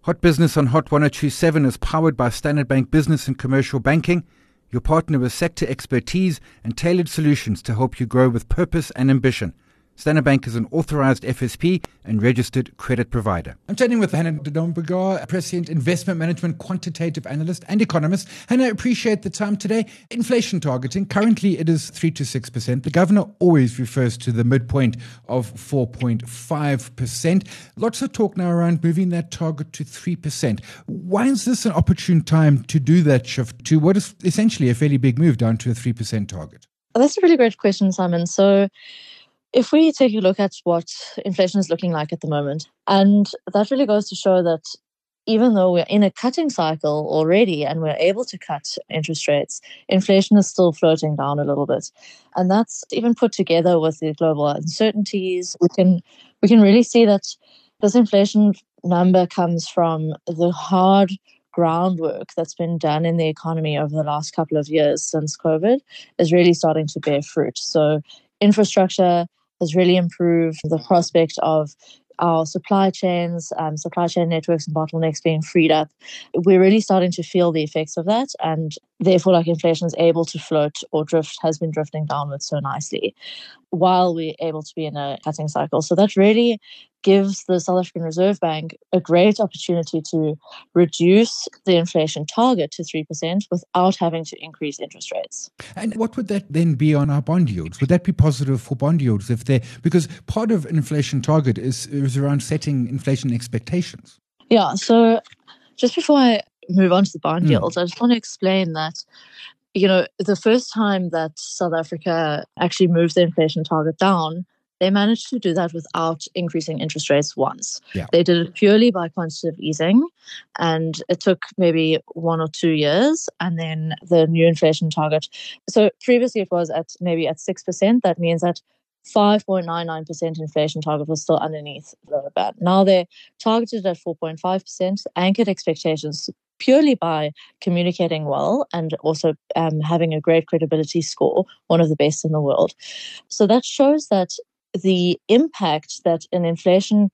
Hot Business on Hot 1027 is powered by Standard Bank Business and Commercial Banking, your partner with sector expertise and tailored solutions to help you grow with purpose and ambition. Standard Bank is an authorized FSP and registered credit provider. I'm chatting with Hannah Domburger, President, Investment Management, Quantitative Analyst and Economist. Hannah, I appreciate the time today. Inflation targeting, currently it is 3 to 6%. The governor always refers to the midpoint of 4.5%. Lots of talk now around moving that target to 3%. Why is this an opportune time to do that shift to what is essentially a fairly big move down to a 3% target? That's a really great question, Simon. So if we take a look at what inflation is looking like at the moment, and that really goes to show that even though we're in a cutting cycle already and we're able to cut interest rates, inflation is still floating down a little bit. And that's even put together with the global uncertainties. We can really see that this inflation number comes from the hard groundwork that's been done in the economy over the last couple of years since COVID is really starting to bear fruit. So infrastructure has really improved, the prospect of our supply chain networks and bottlenecks being freed up. We're really starting to feel the effects of that, and therefore inflation is able to float or has been drifting downwards so nicely while we're able to be in a cutting cycle. So that really gives the South African Reserve Bank a great opportunity to reduce the inflation target to 3% without having to increase interest rates. And what would that then be on our bond yields? Would that be positive for bond yields because part of an inflation target is around setting inflation expectations? Yeah, so just before I move on to the bond yields, I just want to explain that the first time that South Africa actually moved the inflation target down, they managed to do that without increasing interest rates once. Yeah. They did it purely by quantitative easing, and it took maybe 1 or 2 years, and then the new inflation target. So previously it was at 6%. That means that 5.99% inflation target was still underneath the band. Now they're targeted at 4.5%, anchored expectations purely by communicating well and also having a great credibility score, one of the best in the world. So that shows that the impact that an inflation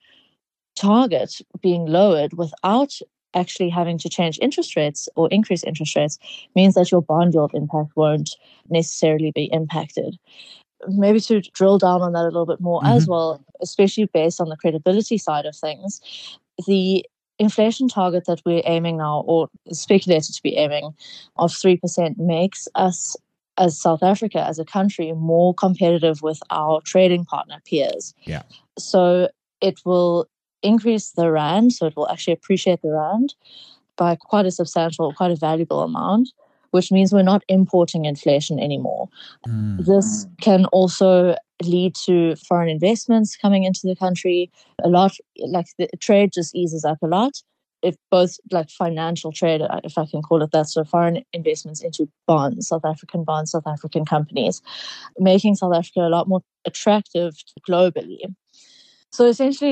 target being lowered without actually having to change interest rates or increase interest rates means that your bond yield impact won't necessarily be impacted. Maybe to drill down on that a little bit more as well, especially based on the credibility side of things, the inflation target that we're aiming now, or speculated to be aiming, of 3% makes us, as South Africa, as a country, more competitive with our trading partner peers. Yeah. So it will increase the rand, so it will actually appreciate the rand by quite a valuable amount, which means we're not importing inflation anymore. This can also lead to foreign investments coming into the country a lot. Like the trade just eases up a lot. If both financial trade, if I can call it that, so foreign investments into bonds, South African companies, making South Africa a lot more attractive globally. So essentially,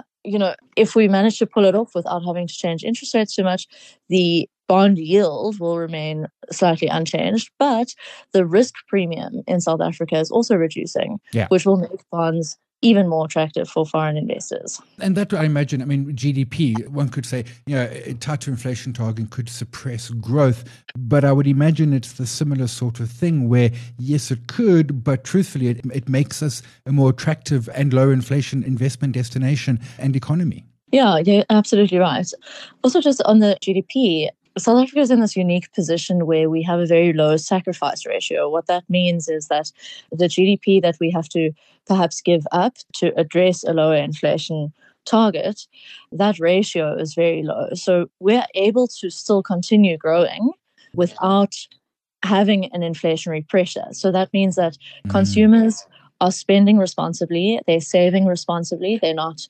if we manage to pull it off without having to change interest rates too much, the bond yield will remain slightly unchanged, but the risk premium in South Africa is also reducing, which will make bonds even more attractive for foreign investors. And that, I imagine, GDP, one could say, a tighter inflation target could suppress growth, but I would imagine it's the similar sort of thing where, yes, it could, but truthfully, it makes us a more attractive and low inflation investment destination and economy. Yeah, you're absolutely right. Also, just on the GDP, South Africa is in this unique position where we have a very low sacrifice ratio. What that means is that the GDP that we have to perhaps give up to address a lower inflation target, that ratio is very low. So we're able to still continue growing without having an inflationary pressure. So that means that consumers are spending responsibly, they're saving responsibly, they're not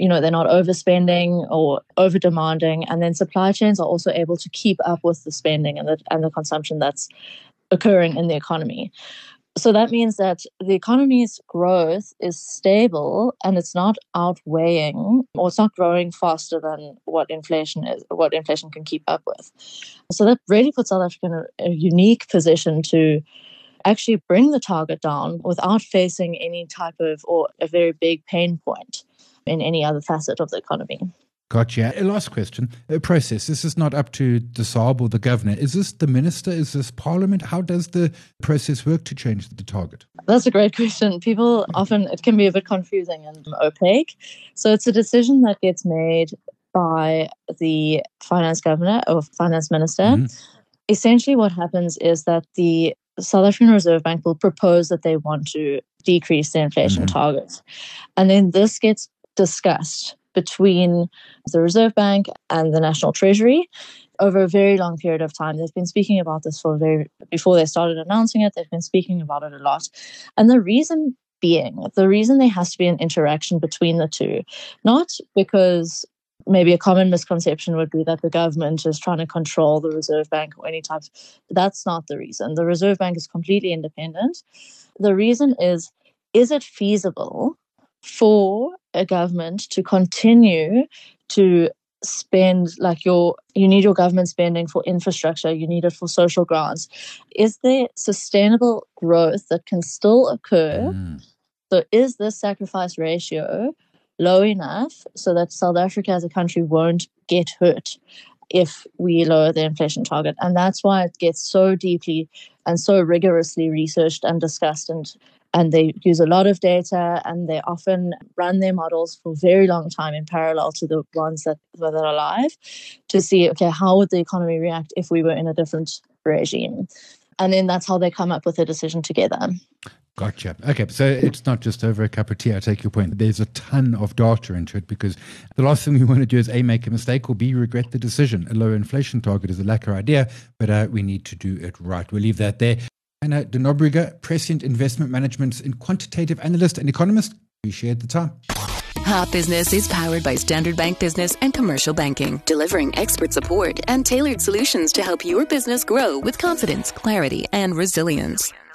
overspending or over demanding, and then supply chains are also able to keep up with the spending and the consumption that's occurring in the economy. So that means that the economy's growth is stable and it's not outweighing, or it's not growing faster than what inflation can keep up with. So that really puts South Africa in a unique position to actually bring the target down without facing any type of or a very big pain point in any other facet of the economy. Gotcha. Last question. Process. This is not up to the SARB or the governor. Is this the minister? Is this parliament? How does the process work to change the target? That's a great question. People often, it can be a bit confusing and opaque. So it's a decision that gets made by the finance governor or finance minister. Mm-hmm. Essentially what happens is that the South African Reserve Bank will propose that they want to decrease the inflation target. And then this gets discussed between the Reserve Bank and the National Treasury over a very long period of time. They've been speaking about this before they started announcing it. They've been speaking about it a lot. And the reason there has to be an interaction between the two, not because maybe a common misconception would be that the government is trying to control the Reserve Bank or any type. That's not the reason. The Reserve Bank is completely independent. The reason is it feasible for a government to continue to spend, like you need your government spending for infrastructure, you need it for social grants. Is there sustainable growth that can still occur? So is this sacrifice ratio low enough so that South Africa as a country won't get hurt if we lower the inflation target? And that's why it gets so deeply and so rigorously researched and discussed, and they use a lot of data, and they often run their models for a very long time in parallel to the ones that are live to see, okay, how would the economy react if we were in a different regime? And then that's how they come up with a decision together. Gotcha. Okay, so it's not just over a cup of tea, I take your point. There's a ton of data into it, because the last thing we want to do is A, make a mistake, or B, regret the decision. A lower inflation target is a lacquer idea, but we need to do it right. We'll leave that there. Anna de Nobrega, Prescient Investment Management's quantitative analyst and economist. Appreciate the time. Hot Business is powered by Standard Bank Business and Commercial Banking, delivering expert support and tailored solutions to help your business grow with confidence, clarity, and resilience.